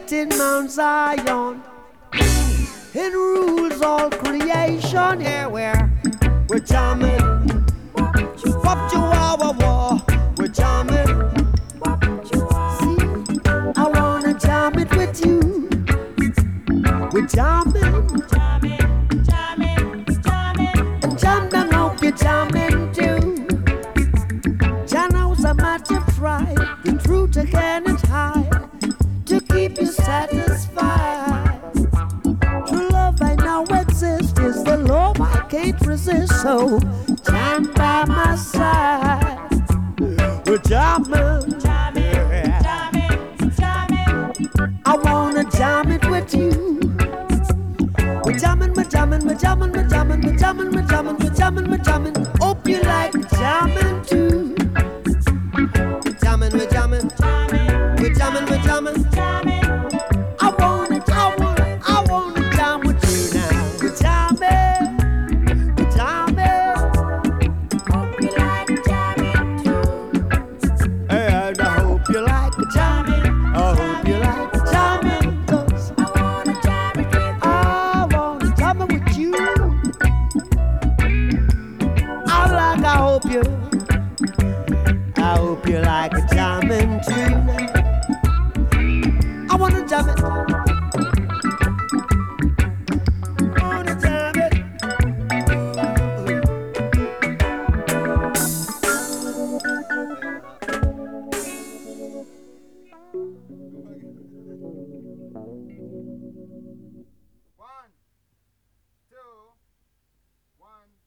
sit in Mount Zion and rules all creation. Yeah, we're jamming. Wop chihuahua war, we're jamming. See, I wanna jam it with you. We're jamming. And jam down, hope you're jamming too. Jah knows how much you try, the truth I cannot hide, to keep you satisfied. True love I know exists, is the love I can't resist. So stand by my side. We're jamming. I wanna jam it with you. We're jamming, we're jamming, we're jamming, we're jamming, we're jamming, we're jamming, we're jamming, we're jamming. Hope you like jamming too. We're jamming, we're jamming, we're jamming, we're jamming. I wanna jam with you now. We're jamming, we're jamming. Hope you like jamming too. And I hope you like jamming. I hope you like jamming, 'cause I wanna jam it with you. I wanna jam it with you. I hope you like a jamming too. I wanna jam it. I wanna jam it.